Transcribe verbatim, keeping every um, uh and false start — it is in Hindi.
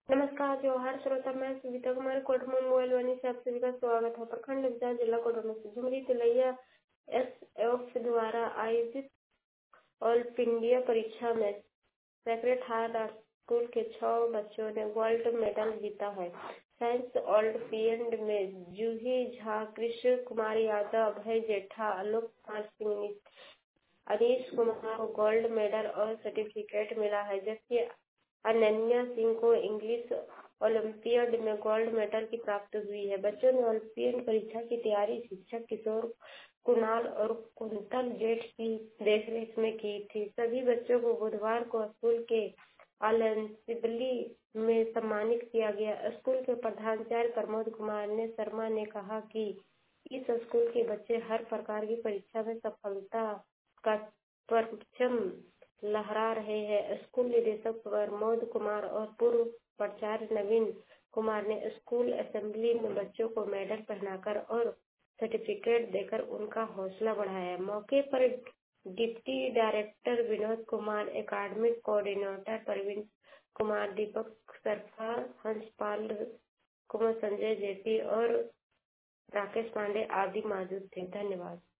नमस्कार जवाहर श्रोता, मैं सुविता कुमार कोटमा मोबाइल वाणी से आप सभी का स्वागत है। प्रखंड विकास जिला कोडरमा से झुमरी तिलैया एस एफ द्वारा आयोजित ऑल इंडिया परीक्षा में सेक्रेट हार्ट स्कूल के छह बच्चों ने गोल्ड मेडल जीता है। साइंस ओलंपियड में जूही झा, कृष्ण कुमार यादव, अभय जेठा, आलोक कुमार सिंह, अनीश कुमार को गोल्ड मेडल और सर्टिफिकेट मिला है, जबकि अनन्या सिंह को इंग्लिश ओलंपियड में गोल्ड मेडल की प्राप्ति हुई है। बच्चों ने ओलंपियड परीक्षा की तैयारी शिक्षक किशोर कुणाल और कुंतल जेठ की देखरेख में की थी। सभी बच्चों को बुधवार को स्कूल के असेंबली में सम्मानित किया गया। स्कूल के प्रधानाचार्य प्रमोद कुमार ने शर्मा ने कहा कि इस स्कूल के बच्चे हर प्रकार की परीक्षा में सफलता का परचम लहरा रहे हैं। स्कूल निदेशक प्रमोद कुमार और पूर्व प्राचार्य नवीन कुमार ने स्कूल असेंबली में बच्चों को मेडल पहनाकर और सर्टिफिकेट देकर उनका हौसला बढ़ाया। मौके पर deputy director Vinod Kumar, academic coordinator Praveen Kumar, Deepak Sarafa, Hanspal Kumar, Sanjay J P Rakesh Pandey आदि मौजूद थे। धन्यवाद।